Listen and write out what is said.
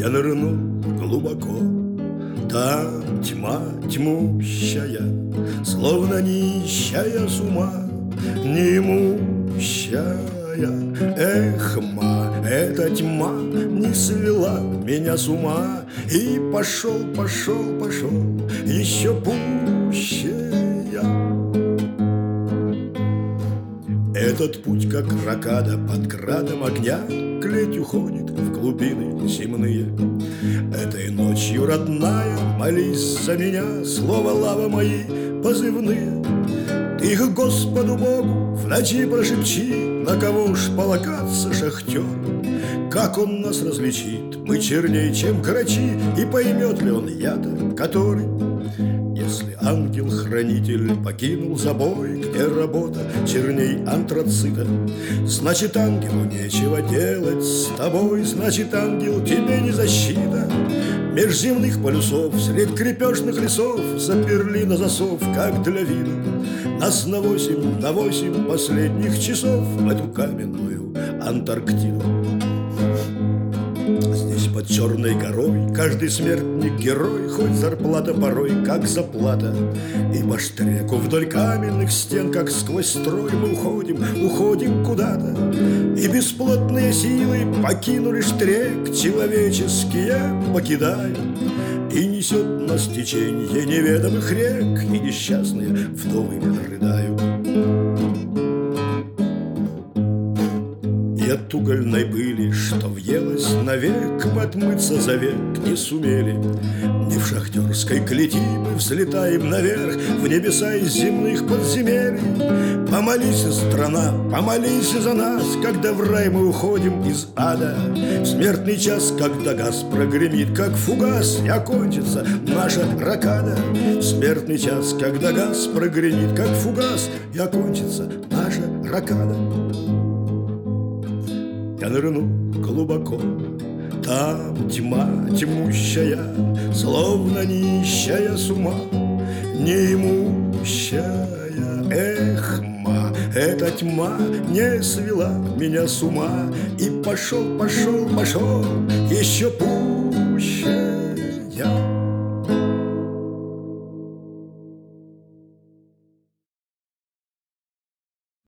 Я нырнул глубоко, там тьма тьмущая, словно нищая с ума, неимущая. Эх, ма, эта тьма не свела меня с ума, и пошел еще пуще я. Этот путь, как ракада под градом огня, клеть уходит в глубины земные. Этой ночью, родная, молись за меня, слово лава мои позывные. Ты к Господу Богу в ночи прошепчи, на кого уж полагаться, шахтер. Как он нас различит, мы черней, чем Карачи, и поймет ли он я-то, который? Если ангел-хранитель покинул забой, где работа черней антрацита, значит, ангелу нечего делать с тобой, значит, ангел тебе не защита. Меж земных полюсов, средь крепежных лесов, заперли на засов, как для вида, нас на 8 последних часов в эту каменную Антарктиду. Здесь под черной горой каждый смертник герой, хоть зарплата порой как заплата. И по штреку вдоль каменных стен, как сквозь строй, мы уходим куда-то. И бесплотные силы покинули штрек, человеческие покидают, и несет нас течение неведомых рек, и несчастные вдовы рыдают. И от угольной пыли, что въелась навек, мы отмыться за век не сумели. Не в шахтерской клети мы взлетаем наверх, в небеса из земных подземелий. Помолись, страна, помолись за нас, когда в рай мы уходим из ада. В смертный час, когда газ прогремит, как фугас, и окончится наша ракада. В смертный час, когда газ прогремит, как фугас, и окончится наша ракада. Я нырну глубоко, там тьма тьмущая, словно нищая с ума, неимущая. Эх, ма, эта тьма не свела меня с ума, и пошел еще путь.